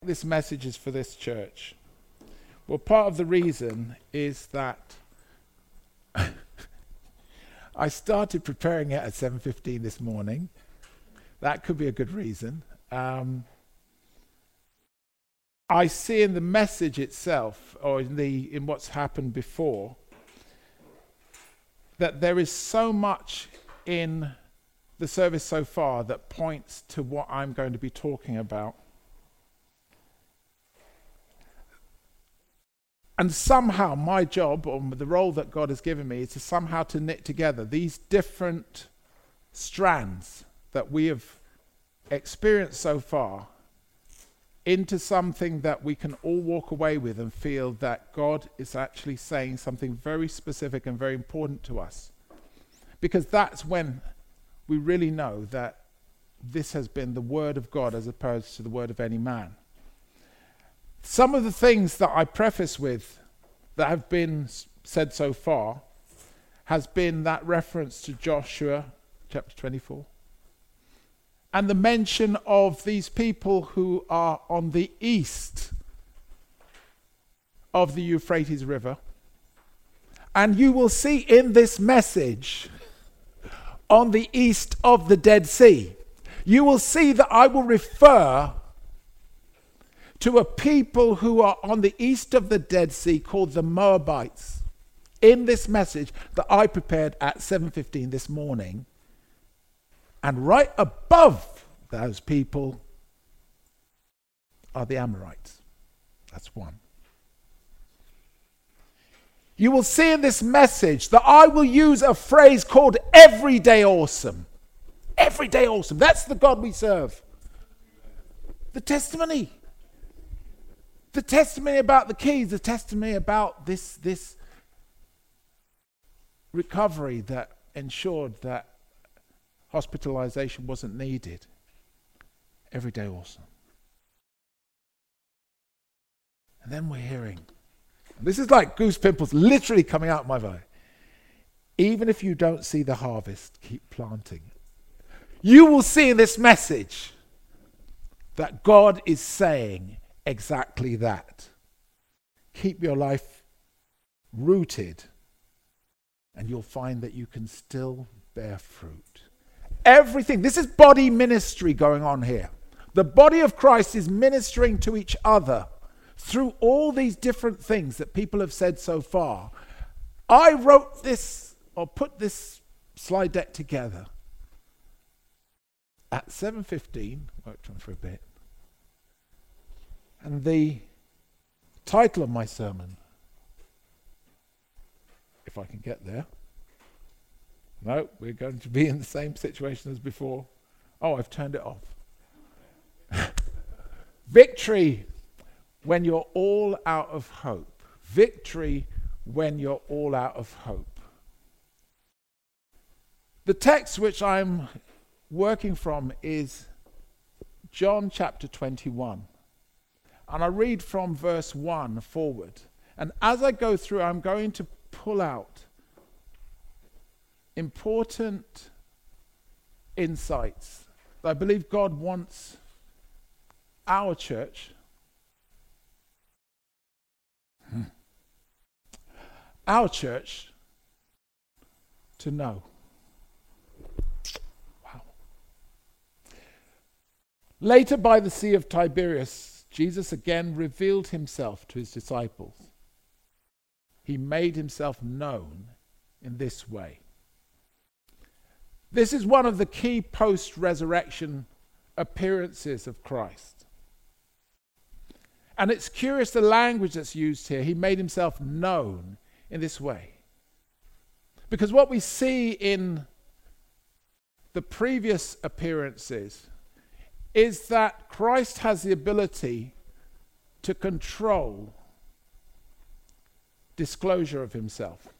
This message is for this church. Well, part of the reason is that I started preparing it at 7:15 this morning. That could be a good reason. I see in the message itself, or in what's happened before, that there is so much in the service so far that points to what I'm going to be talking about. And somehow my job, or the role that God has given me, is to somehow to knit together these different strands that we have experienced so far into something that we can all walk away with and feel that God is actually saying something very specific and very important to us. Because that's when we really know that this has been the word of God as opposed to the word of any man. Some of the things that I preface with that have been said so far has been that reference to Joshua chapter 24 and the mention of these people who are on the east of the Euphrates River. And you will see in this message on the east of the Dead Sea, you will see that I will refer to a people who are on the east of the Dead Sea called the Moabites in this message that I prepared at 7:15 this morning. And right above those people are the Amorites. That's one. You will see in this message that I will use a phrase called everyday awesome. Everyday awesome. That's the God we serve. The testimony. The testimony about the keys, the testimony about this recovery that ensured that hospitalization wasn't needed. Everyday awesome. And then we're hearing, this is like goose pimples literally coming out of my eye. Even if you don't see the harvest, keep planting. You will see in this message that God is saying exactly that. Keep your life rooted and you'll find that you can still bear fruit. Everything, this is body ministry going on here. The body of Christ is ministering to each other through all these different things that people have said so far. I wrote this or put this slide deck together at 7:15, worked on for a bit. And the title of my sermon, if I can get there. No, we're going to be in the same situation as before. Oh, I've turned it off. Victory when you're all out of hope. Victory when you're all out of hope. The text which I'm working from is John chapter 21. And I read from verse 1 forward. And as I go through, I'm going to pull out important insights that I believe God wants our church, to know. Wow. Later by the Sea of Tiberias, Jesus again revealed himself to his disciples. He made himself known in this way. This is one of the key post-resurrection appearances of Christ. And it's curious the language that's used here. He made himself known in this way. Because what we see in the previous appearances is that Christ has the ability to control disclosure of himself.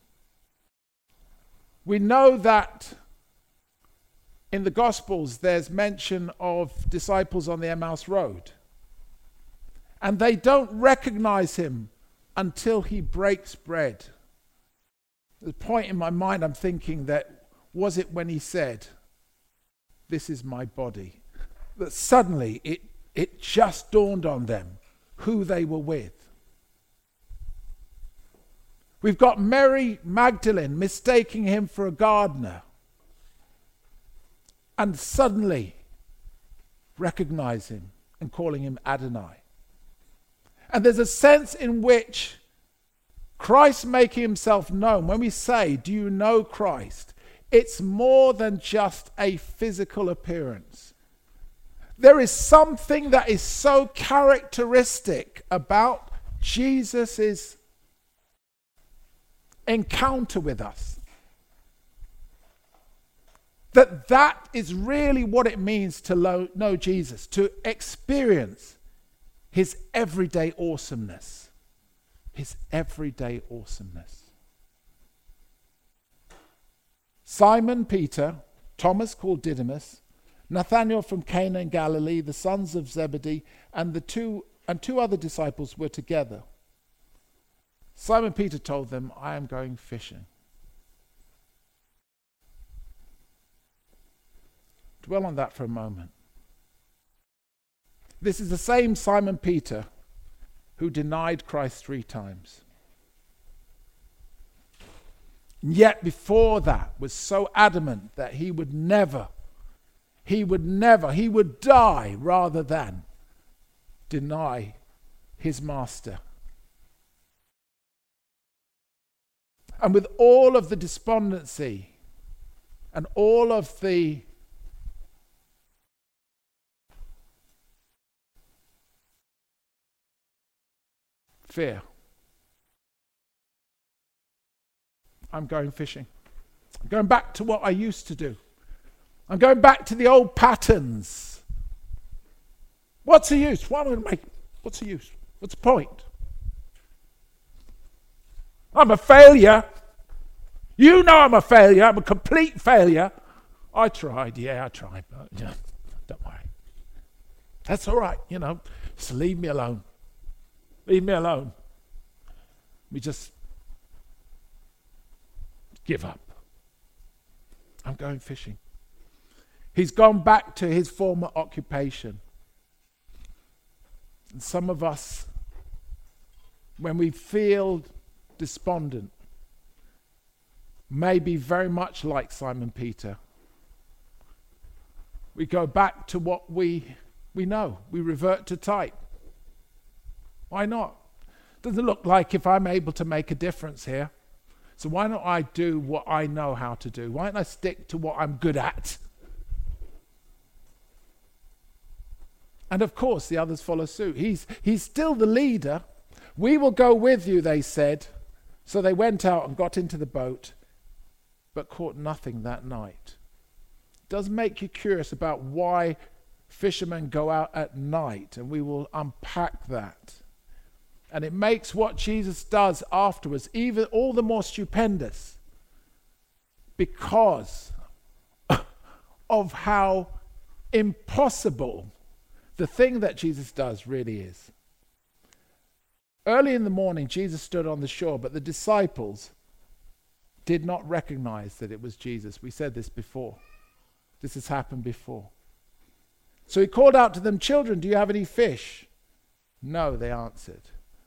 We know that in the Gospels there's mention of disciples on the Emmaus Road. And they don't recognize him until he breaks bread. There's a point in my mind I'm thinking that, was it when he said, "This is my body," that suddenly it It just dawned on them who they were with. We've got Mary Magdalene mistaking him for a gardener, and suddenly recognize him and calling him Adonai. And there's a sense in which Christ making himself known, when we say, do you know Christ? It's more than just a physical appearance. There is something that is so characteristic about Jesus' encounter with us, that is really what it means to know Jesus, to experience his everyday awesomeness. His everyday awesomeness. Simon Peter, Thomas called Didymus, Nathanael from Cana in Galilee, the sons of Zebedee, and two other disciples were together. Simon Peter told them, I am going fishing. Dwell on that for a moment. This is the same Simon Peter who denied Christ 3 times. And yet before that was so adamant that he would die rather than deny his master. And with all of the despondency and all of the fear, I'm going fishing. I'm going back to what I used to do. I'm going back to the old patterns. What's the use? What am I going to make? What's the use? What's the point? I'm a failure. You know I'm a failure. I'm a complete failure. I tried, but yeah, don't worry. That's all right, just leave me alone. Leave me alone. We just give up. I'm going fishing. He's gone back to his former occupation. And some of us, when we feel despondent, may be very much like Simon Peter. We go back to what we know. We revert to type. Why not? Doesn't look like if I'm able to make a difference here. So why don't I do what I know how to do? Why don't I stick to what I'm good at? And of course, the others follow suit. He's still the leader. We will go with you, they said. So they went out and got into the boat, but caught nothing that night. It does make you curious about why fishermen go out at night, and we will unpack that. And it makes what Jesus does afterwards even all the more stupendous, because of how impossible the thing that Jesus does really is. Early in the morning, Jesus stood on the shore, but the disciples did not recognize that it was Jesus. We said this before. This has happened before. So he called out to them, "Children, do you have any fish?" "No," they answered.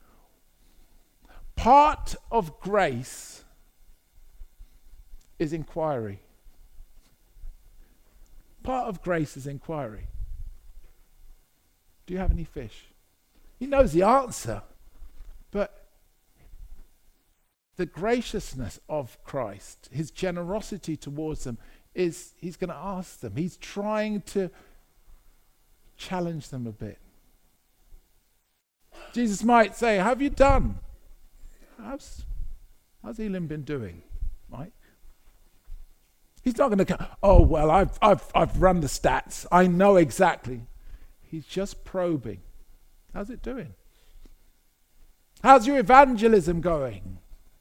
Part of grace is inquiry. Part of grace is inquiry. Do you have any fish? He knows the answer, but the graciousness of Christ, his generosity towards them, is he's going to ask them. He's trying to challenge them a bit. Jesus might say, "Have you done? How's Elim been doing, Mike?" He's not going to go, "Oh well, I've run the stats. I know exactly." He's just probing. How's it doing? How's your evangelism going?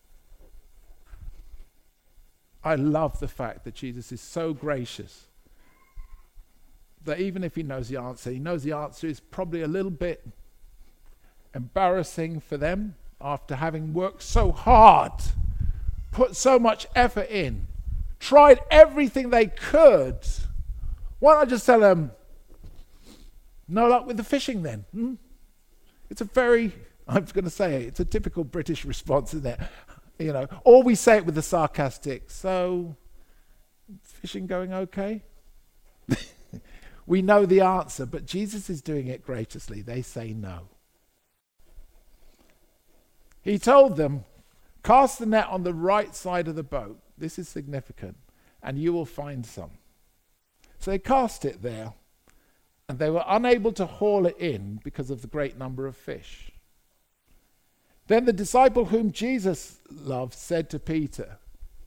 I love the fact that Jesus is so gracious that even if he knows the answer, he knows the answer is probably a little bit embarrassing for them after having worked so hard, put so much effort in, tried everything they could. Why not just tell them, No luck with the fishing then? It's a very, I'm going to say it, it's a typical British response, isn't it? You know, or we say it with the sarcastic, so fishing going okay? We know the answer, but Jesus is doing it graciously. They say no. He told them, cast the net on the right side of the boat. This is significant. And you will find some. So they cast it there, and they were unable to haul it in because of the great number of fish. Then the disciple whom Jesus loved said to Peter,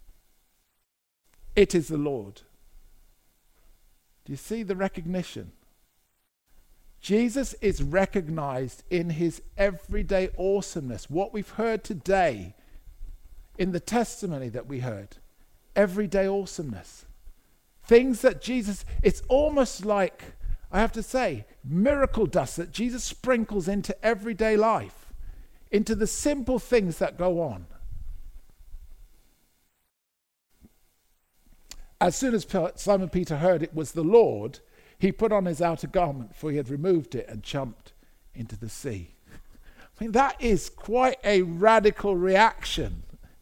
it is the Lord. Do you see the recognition? Jesus is recognized in his everyday awesomeness. What we've heard today in the testimony that we heard, everyday awesomeness. Things that Jesus, it's almost like, I have to say, miracle dust that Jesus sprinkles into everyday life, into the simple things that go on. As soon as Simon Peter heard it was the Lord, he put on his outer garment, for he had removed it, and jumped into the sea. I mean, that is quite a radical reaction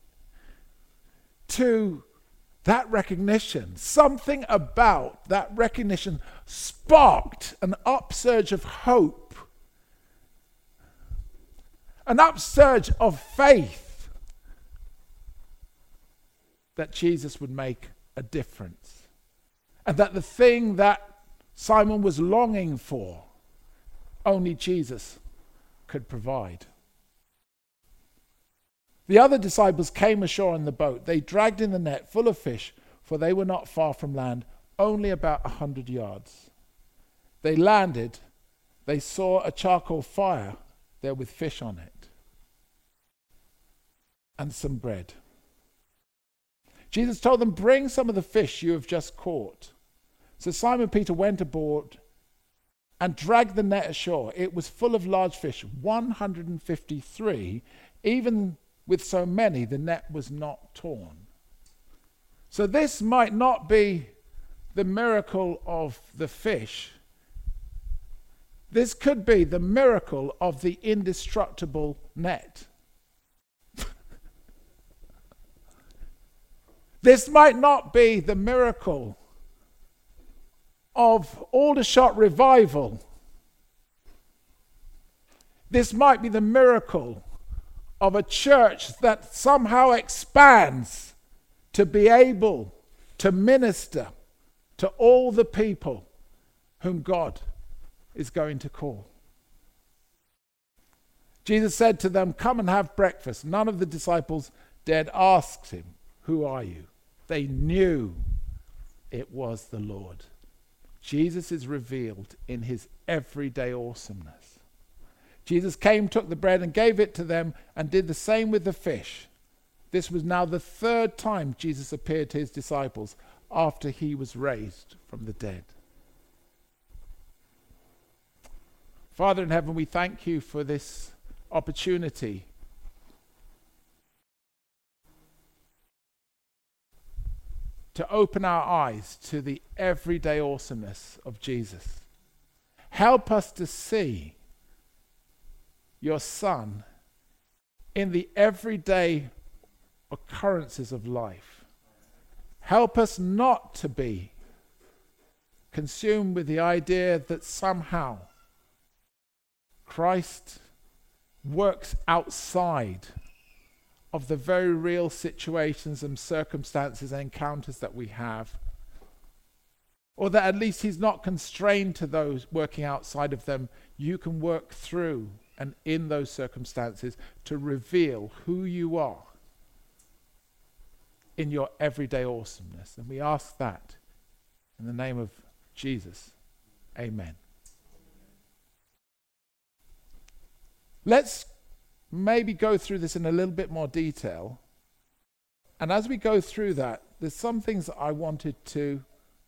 to that recognition. Something about that recognition sparked an upsurge of hope, an upsurge of faith that Jesus would make a difference, and that the thing that Simon was longing for, only Jesus could provide. The other disciples came ashore in the boat. They dragged in the net full of fish, for they were not far from land, only about 100 yards. They landed. They saw a charcoal fire there with fish on it and some bread. Jesus told them, bring some of the fish you have just caught. So Simon Peter went aboard and dragged the net ashore. It was full of large fish, 153. Even with so many, the net was not torn. So this might not be the miracle of the fish. This could be the miracle of the indestructible net. This might not be the miracle of Aldershot revival. This might be the miracle of a church that somehow expands to be able to minister to all the people whom God is going to call. Jesus said to them, come and have breakfast. None of the disciples dared ask him, who are you? They knew it was the Lord. Jesus is revealed in his everyday awesomeness. Jesus came, took the bread and gave it to them, and did the same with the fish. This was now the third time Jesus appeared to his disciples after he was raised from the dead. Father in heaven, we thank you for this opportunity to open our eyes to the everyday awesomeness of Jesus. Help us to see your Son in the everyday occurrences of life. Help us not to be consumed with the idea that somehow Christ works outside of the very real situations and circumstances and encounters that we have, or that at least he's not constrained to those working outside of them. You can work through and in those circumstances to reveal who you are in your everyday awesomeness. And we ask that in the name of Jesus. Amen. Let's maybe go through this in a little bit more detail. And as we go through that, there's some things that I wanted to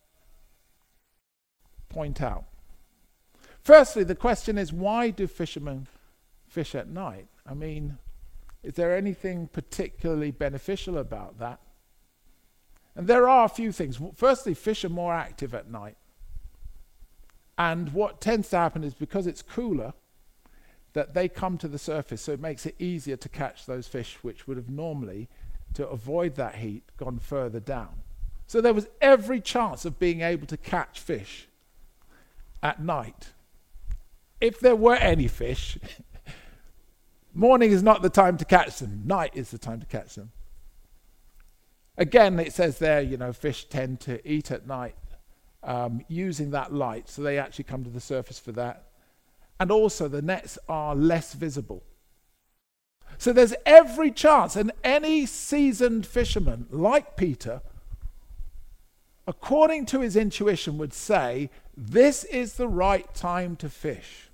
point out. Firstly, the question is, why do fishermen fish at night? I mean, is there anything particularly beneficial about that? And there are a few things. Firstly, fish are more active at night. And what tends to happen is because it's cooler, that they come to the surface, so it makes it easier to catch those fish which would have normally, to avoid that heat, gone further down. So there was every chance of being able to catch fish at night. If there were any fish, morning is not the time to catch them. Night is the time to catch them. Again, it says there, fish tend to eat at night using that light, so they actually come to the surface for that. And also the nets are less visible. So there's every chance, and any seasoned fisherman like Peter, according to his intuition, would say, this is the right time to fish.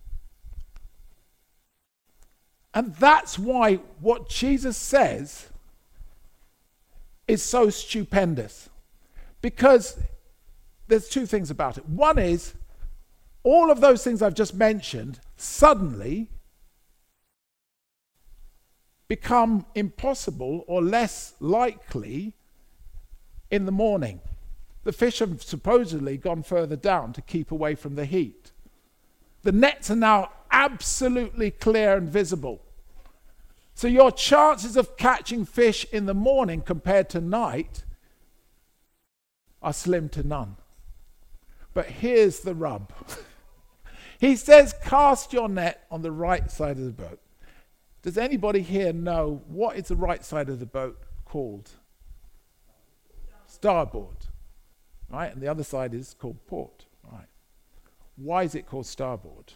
And that's why what Jesus says is so stupendous. Because there's two things about it. One is, all of those things I've just mentioned suddenly become impossible or less likely in the morning. The fish have supposedly gone further down to keep away from the heat. The nets are now absolutely clear and visible. So your chances of catching fish in the morning compared to night are slim to none. But here's the rub. He says, cast your net on the right side of the boat. Does anybody here know what is the right side of the boat called? Starboard. Right? And the other side is called port. Right. Why is it called starboard?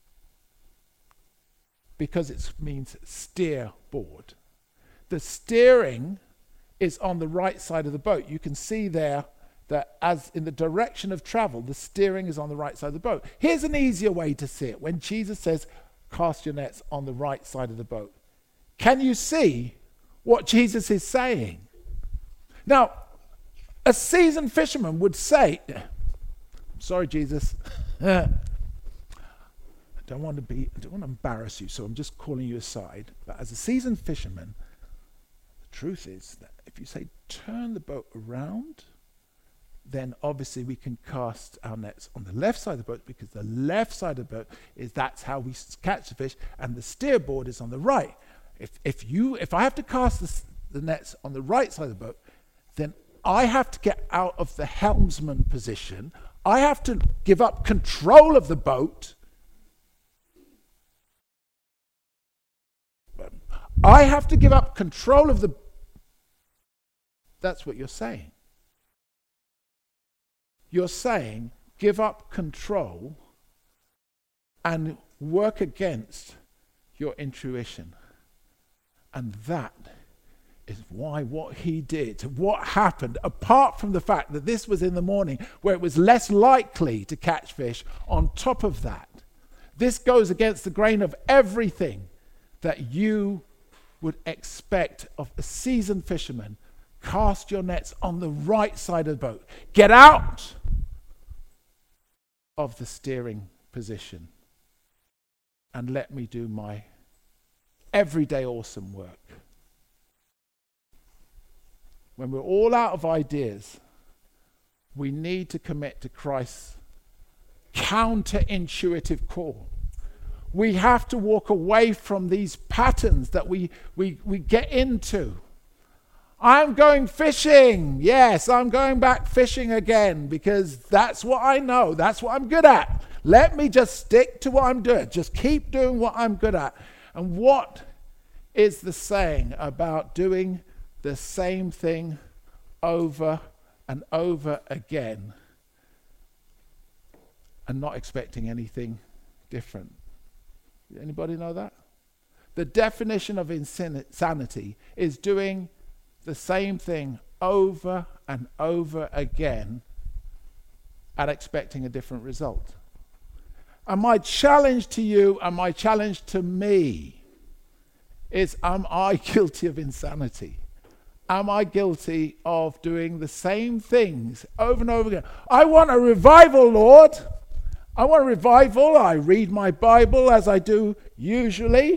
Because it means steer board. The steering is on the right side of the boat. You can see there that as in the direction of travel, the steering is on the right side of the boat. Here's an easier way to see it. When Jesus says, cast your nets on the right side of the boat. Can you see what Jesus is saying? Now, a seasoned fisherman would say, I'm sorry, Jesus, I don't want to embarrass you, so I'm just calling you aside. But as a seasoned fisherman, the truth is that if you say, turn the boat around, then obviously we can cast our nets on the left side of the boat, because the left side of the boat that's how we catch the fish, and the steerboard is on the right. If I have to cast the nets on the right side of the boat, then I have to get out of the helmsman position. I have to give up control of the boat. I have to give up control of the... That's what you're saying. You're saying, give up control and work against your intuition. And that is why what he did, what happened, apart from the fact that this was in the morning where it was less likely to catch fish, on top of that, this goes against the grain of everything that you would expect of a seasoned fisherman. Cast your nets on the right side of the boat. Get out of the steering position and let me do my everyday awesome work. When we're all out of ideas, we need to commit to Christ's counterintuitive call. We have to walk away from these patterns that we get into. I'm going fishing. Yes, I'm going back fishing again because that's what I know. That's what I'm good at. Let me just stick to what I'm doing. Just keep doing what I'm good at. And what is the saying about doing the same thing over and over again and not expecting anything different? Anybody know that? The definition of insanity is doing the same thing over and over again and expecting a different result. And my challenge to you and my challenge to me is, am I guilty of insanity? Am I guilty of doing the same things over and over again? I want a revival, Lord. I want a revival. I read my Bible as I do usually.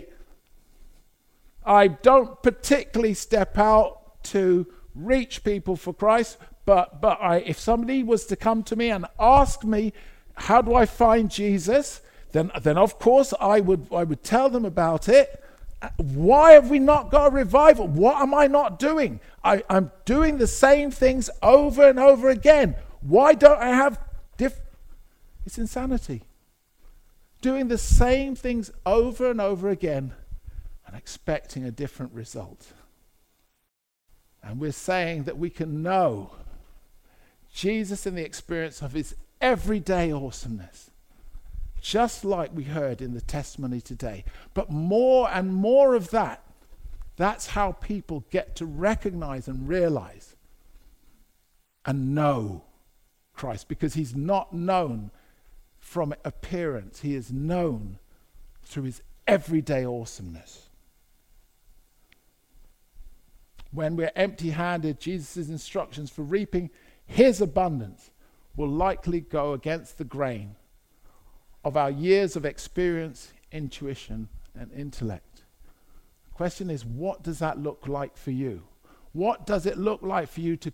I don't particularly step out to reach people for Christ, but if somebody was to come to me and ask me, how do I find Jesus? Then of course I would tell them about it. Why have we not got a revival? What am I not doing? I'm doing the same things over and over again. Why don't I have It's insanity. Doing the same things over and over again and expecting a different result. And we're saying that we can know Jesus in the experience of his everyday awesomeness, just like we heard in the testimony today. But more and more of that, that's how people get to recognize and realize and know Christ, because he's not known from appearance. He is known through his everyday awesomeness. When we're empty-handed, Jesus' instructions for reaping his abundance will likely go against the grain of our years of experience, intuition, and intellect. The question is, what does that look like for you? What does it look like for you to,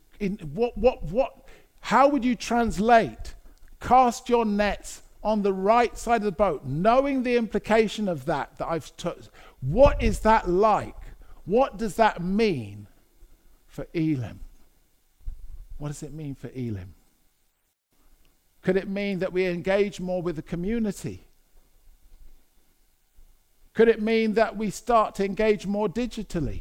how would you translate, cast your nets on the right side of the boat, knowing the implication of that I've told? What is that like? What does that mean for Elim? What does it mean for Elim? Could it mean that we engage more with the community? Could it mean that we start to engage more digitally?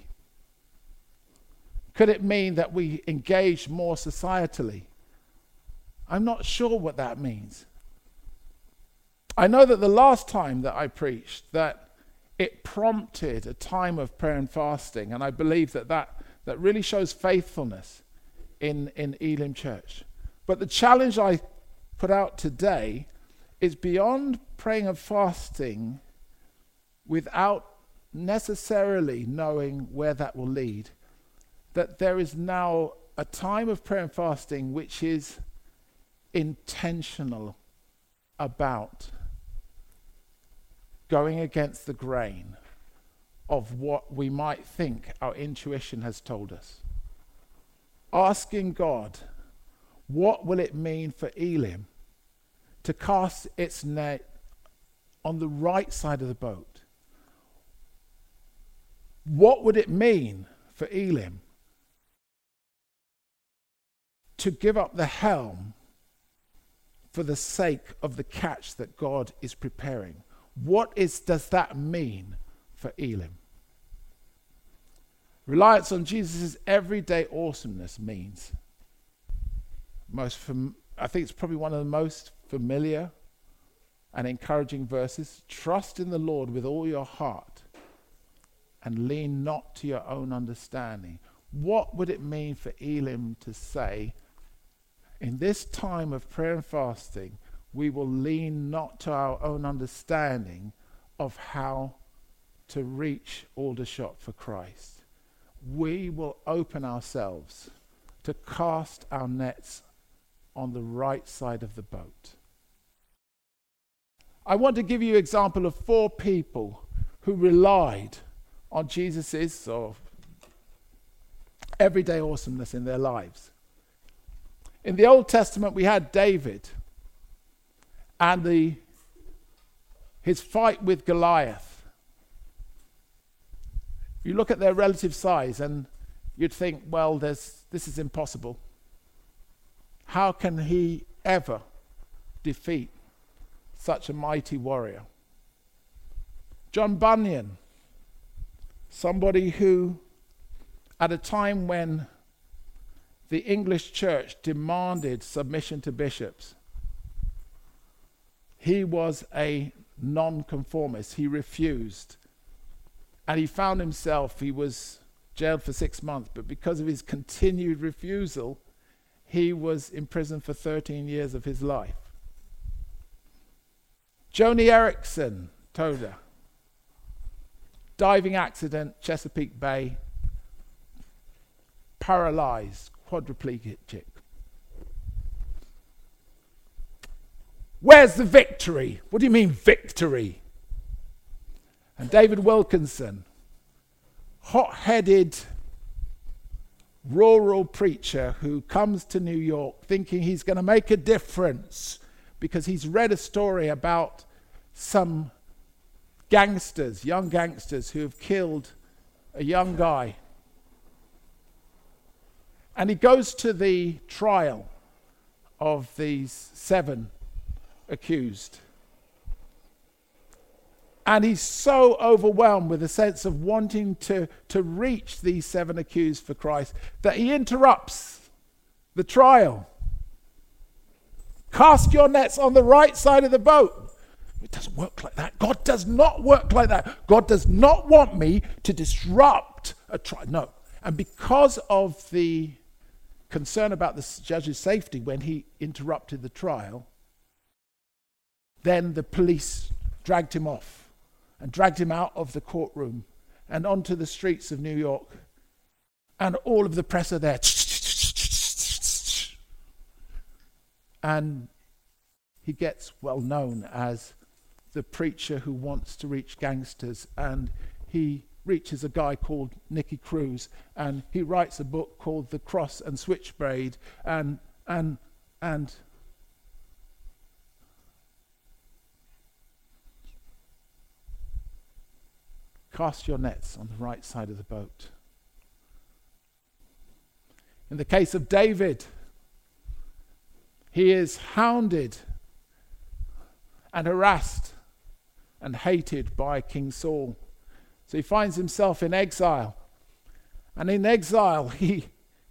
Could it mean that we engage more societally? I'm not sure what that means. I know that the last time that I preached, that it prompted a time of prayer and fasting, and I believe that really shows faithfulness in Elim Church. But the challenge I put out today is beyond praying and fasting without necessarily knowing where that will lead, that there is now a time of prayer and fasting which is intentional about going against the grain of what we might think our intuition has told us. Asking God, what will it mean for Elim to cast its net on the right side of the boat? What would it mean for Elim to give up the helm for the sake of the catch that God is preparing? Does that mean for Elim? Reliance on Jesus' everyday awesomeness means, I think it's probably one of the most familiar and encouraging verses. Trust in the Lord with all your heart and lean not to your own understanding. What would it mean for Elim to say, in this time of prayer and fasting, we will lean not to our own understanding of how to reach Aldershot for Christ? We will open ourselves to cast our nets on the right side of the boat. I want to give you an example of 4 people who relied on Jesus' everyday awesomeness in their lives. In the Old Testament, we had David and his fight with Goliath. You look at their relative size and you'd think, well, this is impossible. How can he ever defeat such a mighty warrior? John Bunyan, somebody who, at a time when the English church demanded submission to bishops, he was a non-conformist. He refused. And he found himself, he was jailed for 6 months, but because of his continued refusal, he was imprisoned for 13 years of his life. Joni Eareckson Tada, diving accident, Chesapeake Bay, paralyzed, quadriplegic. Where's the victory? What do you mean victory? And David Wilkinson, hot-headed rural preacher who comes to New York thinking he's going to make a difference because he's read a story about some gangsters, young gangsters, who have killed a young guy. And he goes to the trial of these 7 accused. And he's so overwhelmed with a sense of wanting to reach these 7 accused for Christ that he interrupts the trial. Cast your nets on the right side of the boat. It doesn't work like that. God does not work like that. God does not want me to disrupt a trial. No. And because of the concern about the judge's safety when he interrupted the trial, then the police dragged him off and dragged him out of the courtroom and onto the streets of New York. And all of the press are there. And he gets well known as the preacher who wants to reach gangsters. And he reaches a guy called Nicky Cruz, and he writes a book called The Cross and Switchblade, and cast your nets on the right side of the boat. In the case of David, he is hounded and harassed and hated by King Saul. So he finds himself in exile. And in exile, he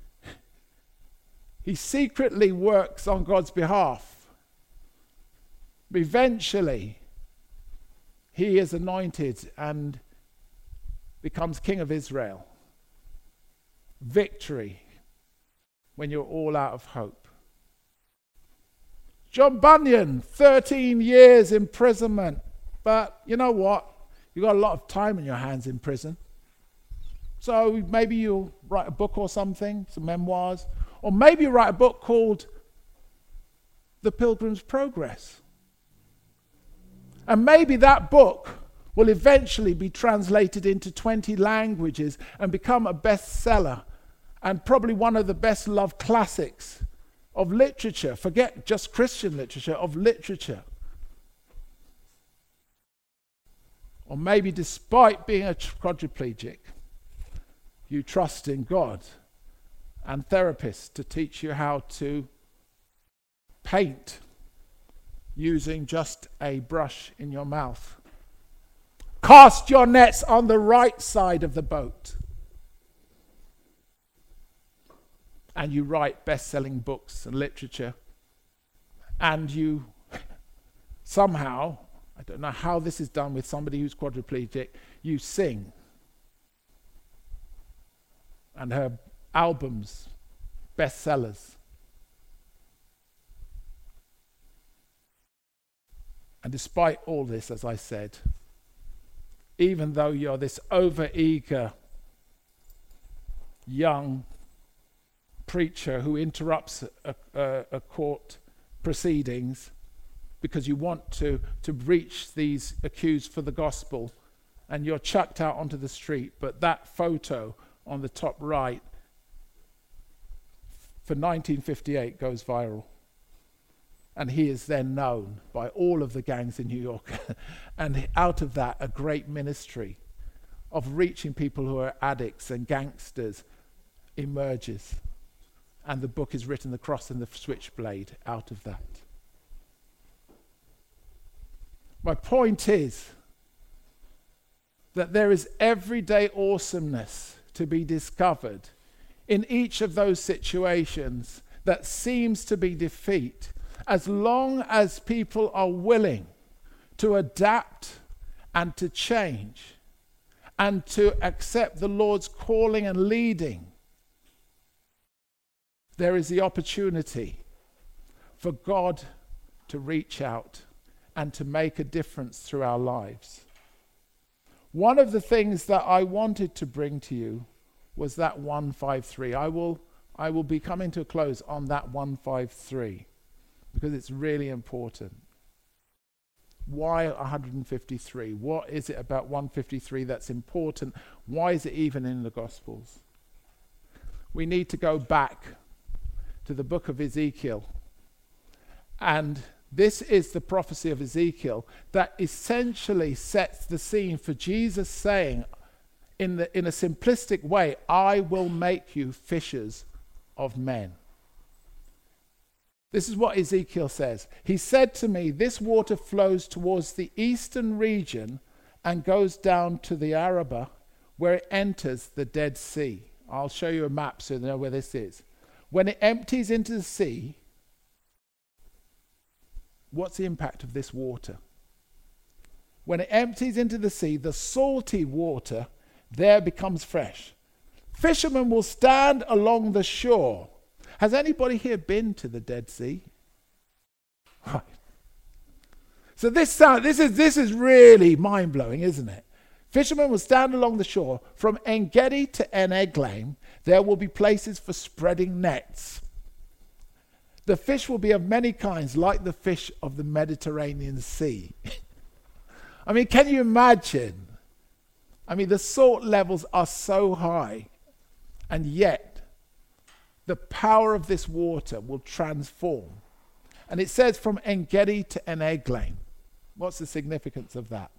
secretly works on God's behalf. But eventually, he is anointed and becomes king of Israel. Victory when you're all out of hope. John Bunyan, 13 years imprisonment. But you know what? You've got a lot of time in your hands in prison. So maybe you'll write a book or something, some memoirs. Or maybe you write a book called The Pilgrim's Progress. And maybe that book will eventually be translated into 20 languages and become a bestseller and probably one of the best loved classics of literature. Forget just Christian literature, of literature. Or maybe despite being a quadriplegic, you trust in God and therapists to teach you how to paint using just a brush in your mouth. Cast your nets on the right side of the boat. And you write best-selling books and literature. And you somehow, I don't know how this is done with somebody who's quadriplegic, you sing. And her albums, bestsellers. And despite all this, as I said, even though you're this over-eager young preacher who interrupts a court proceedings because you want to reach these accused for the gospel, and you're chucked out onto the street, but that photo on the top right for 1958 goes viral. And he is then known by all of the gangs in New York. And out of that, a great ministry of reaching people who are addicts and gangsters emerges. And the book is written, The Cross and the Switchblade, out of that. My point is that there is everyday awesomeness to be discovered in each of those situations that seems to be defeat, as long as people are willing to adapt and to change and to accept the Lord's calling and leading. There is the opportunity for God to reach out and to make a difference through our lives. One of the things that I wanted to bring to you was that 153. I will be coming to a close on that 153 because it's really important. Why 153? What is it about 153 that's important? Why is it even in the Gospels? We need to go back to the book of Ezekiel and This is the prophecy of Ezekiel that essentially sets the scene for Jesus saying, in a simplistic way, I will make you fishers of men. This is what Ezekiel says. He said to me, this water flows towards the eastern region and goes down to the Arabah, where it enters the Dead Sea. I'll show you a map so you know where this is. When it empties into the sea, what's the impact of this water? When it empties into the sea, the salty water there becomes fresh. Fishermen will stand along the shore. Has anybody here been to the Dead Sea? Right. So this is really mind-blowing, isn't it? Fishermen will stand along the shore. From En-Gedi to En-Eglaim, there will be places for spreading nets. The fish will be of many kinds, like the fish of the Mediterranean Sea. I mean, can you imagine? I mean, the salt levels are so high, and yet the power of this water will transform. And it says from En-Gedi to En-Eglaim. What's the significance of that?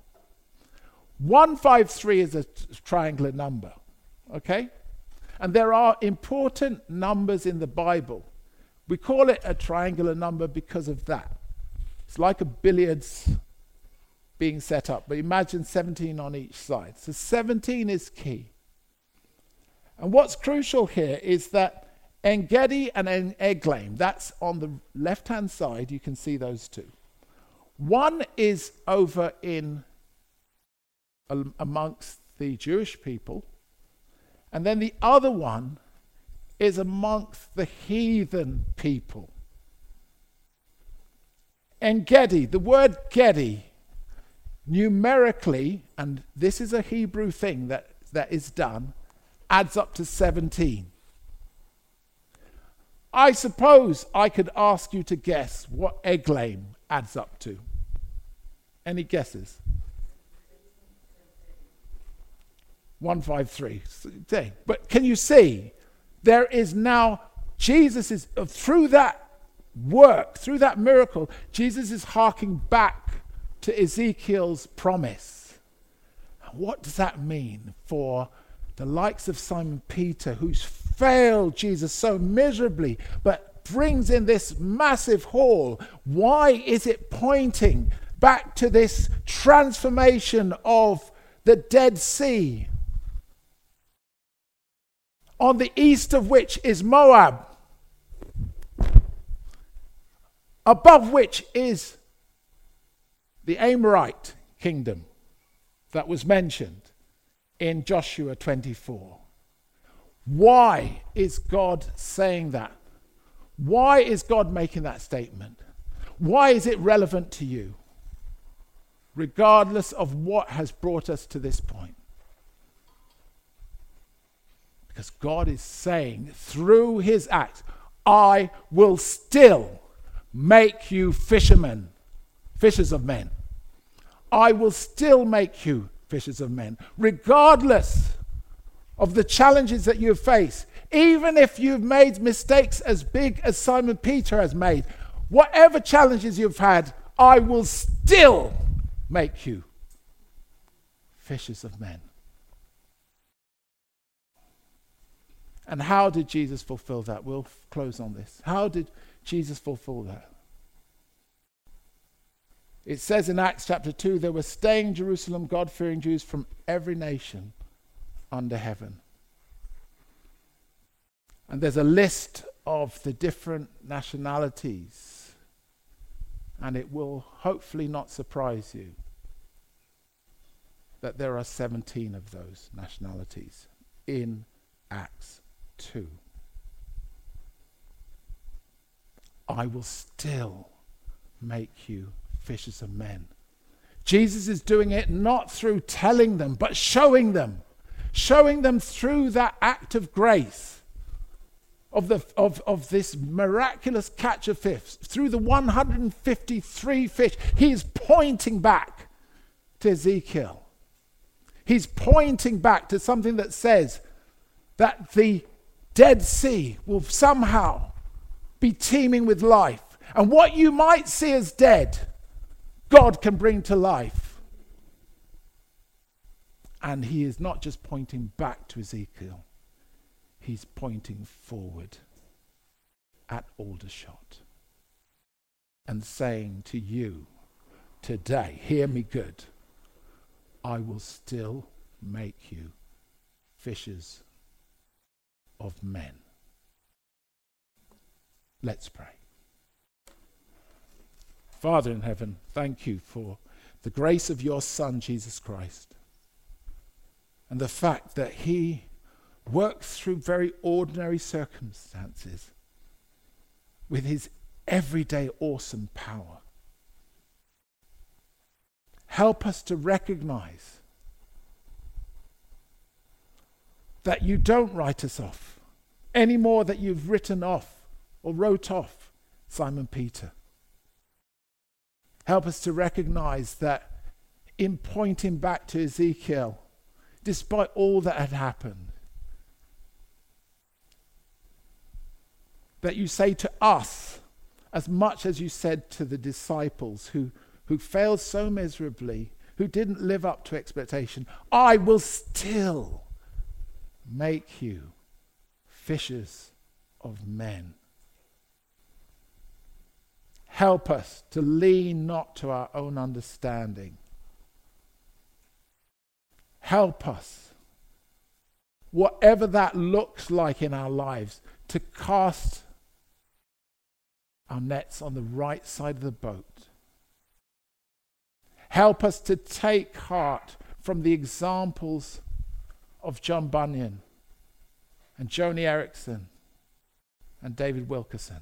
153 is a triangular number, okay? And there are important numbers in the Bible. We call it a triangular number because of that. It's like a billiards being set up, but imagine 17 on each side. So 17 is key. And what's crucial here is that En-Gedi and En-Eglaim, that's on the left-hand side, you can see those two. One is over in amongst the Jewish people, and then the other one is amongst the heathen people. En-Gedi, the word Gedi, numerically, and this is a Hebrew thing that is done, adds up to 17. I suppose I could ask you to guess what Eglaim adds up to. Any guesses? 153. But can you see? There is now, Jesus is, through that work, through that miracle, Jesus is harking back to Ezekiel's promise. What does that mean for the likes of Simon Peter, who's failed Jesus so miserably, but brings in this massive haul? Why is it pointing back to this transformation of the Dead Sea, on the east of which is Moab, above which is the Amorite kingdom that was mentioned in Joshua 24. Why is God saying that? Why is God making that statement? Why is it relevant to you, regardless of what has brought us to this point? Because God is saying through his act, I will still make you fishermen, fishers of men. I will still make you fishers of men, regardless of the challenges that you face. Even if you've made mistakes as big as Simon Peter has made, whatever challenges you've had, I will still make you fishers of men. And how did Jesus fulfill that? We'll close on this. How did Jesus fulfill that? It says in Acts chapter 2, there were staying in Jerusalem God-fearing Jews from every nation under heaven. And there's a list of the different nationalities. And it will hopefully not surprise you that there are 17 of those nationalities in Acts 2. I will still make you fishers of men. Jesus is doing it not through telling them, but showing them through that act of grace, of this miraculous catch of fish, through the 153 fish. He is pointing back to Ezekiel. He's pointing back to something that says that the Dead Sea will somehow be teeming with life. And what you might see as dead, God can bring to life. And he is not just pointing back to Ezekiel. He's pointing forward at Aldershot and saying to you today, hear me good, I will still make you fishers of men. Let's pray. Father in heaven, thank you for the grace of your Son, Jesus Christ, and the fact that he works through very ordinary circumstances with his everyday awesome power. Help us to recognize that you don't write us off any more that you've written off or wrote off Simon Peter. Help us to recognize that in pointing back to Ezekiel, despite all that had happened, that you say to us, as much as you said to the disciples who failed so miserably, who didn't live up to expectation, I will still make you fishers of men. Help us to lean not to our own understanding. Help us, whatever that looks like in our lives, to cast our nets on the right side of the boat. Help us to take heart from the examples of John Bunyan and Joni Eareckson and David Wilkerson,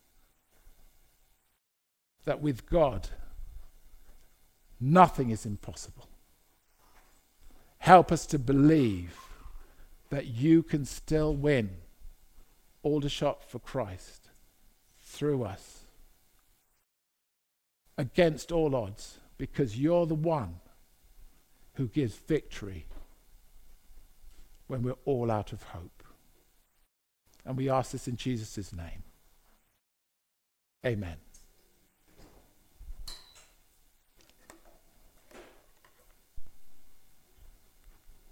that with God, nothing is impossible. Help us to believe that you can still win Aldershot for Christ through us against all odds, because you're the one who gives victory when we're all out of hope. And we ask this in Jesus' name. Amen.